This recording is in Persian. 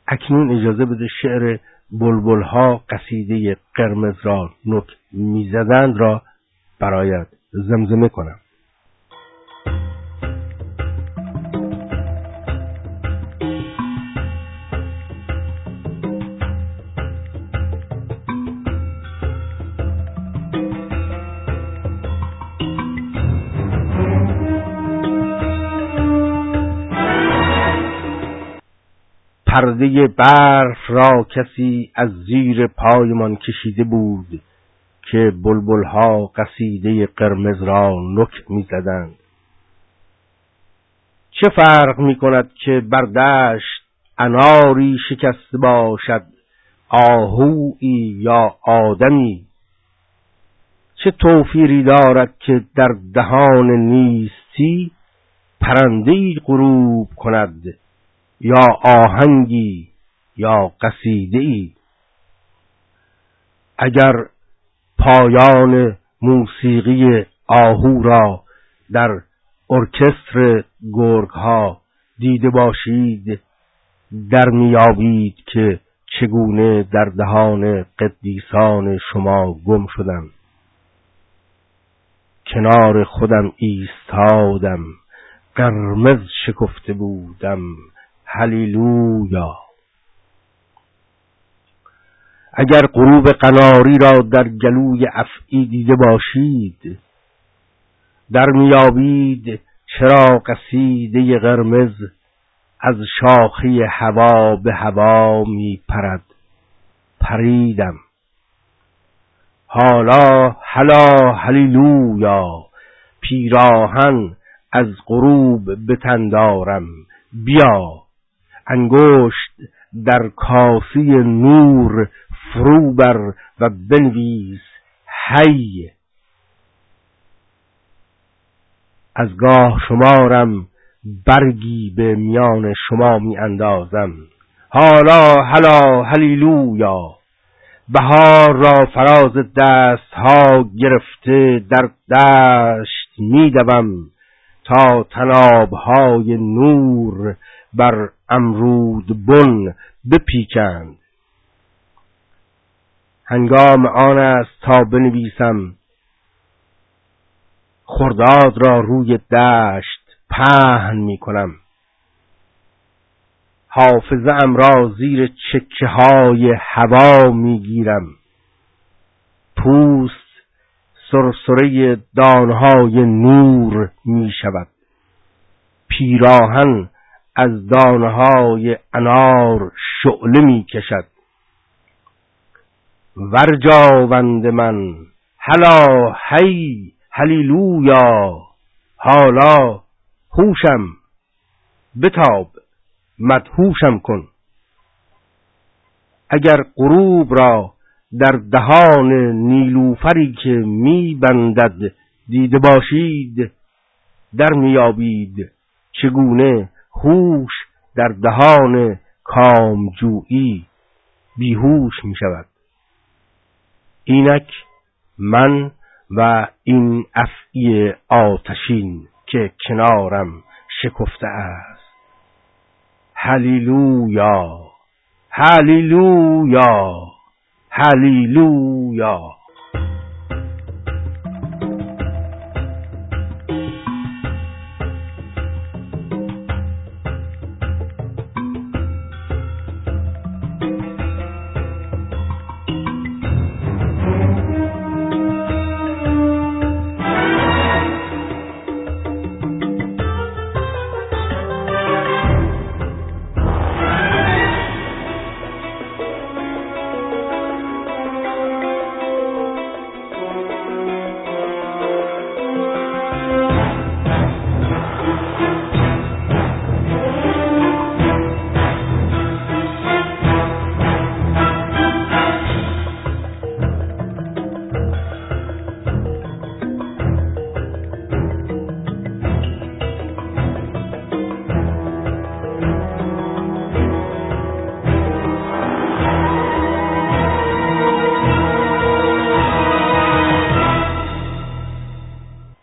اکنون اجازه بده شعر بلبل‌ها قصیده قرمز را نک می‌زدند را برایت زمزمه کنم. پرده برف را کسی از زیر پایمان کشیده بود که بلبل‌ها قصیده قرمز را نک می‌زدند. چه فرق می‌کند که بر دشت اناری شکسته باشد، آهویی یا آدمی؟ چه توفیری دارد که در دهان نیستی پرنده‌ای غروب کند، یا آهنگی یا قصیده‌ای؟ اگر پایان موسیقی آهو را در ارکستر گرگ‌ها دیده باشید، در میابید که چگونه در دهان قدیسان شما گم شدم. کنار خودم ایستادم، قرمز شکفته بودم، هلیلویا. اگر غروب قناری را در گلوی افعی دیده باشید، در میابید چرا قصیده قرمز از شاخه هوا به هوا می پرد. پریدم، حالا هلا هلیلویا، پیراهن از غروب به تن دارم، بیا انگشت در کاسه نور فرو بر و بنویس هی. از گاه شمارم برگی به میان شما می اندازم، حالا هلا هلیلویا. بهار را فراز دست ها گرفته در دشت می دوم، تا تناب های نور بر امرود بن بپیچند. هنگام آن است تا بنویسم خرداد را روی دشت پهن می کنم. حافظه ام را زیر چکه های هوا می گیرم. پوست سرسره دانهای نور می شود. پیراهن از دانهای انار شعله می کشد. ورجاوند من، هلا هی هلیلویا. حالا هوشم، بتاب مدهوشم کن. اگر غروب را در دهان نیلوفری که می بندد دیده باشید، در میابید چگونه هوش در دهان کامجویی بیهوش می شود. اینک من و این افعی آتشین که کنارم شکفته است. هلیلویا هلیلویا هلیلویا.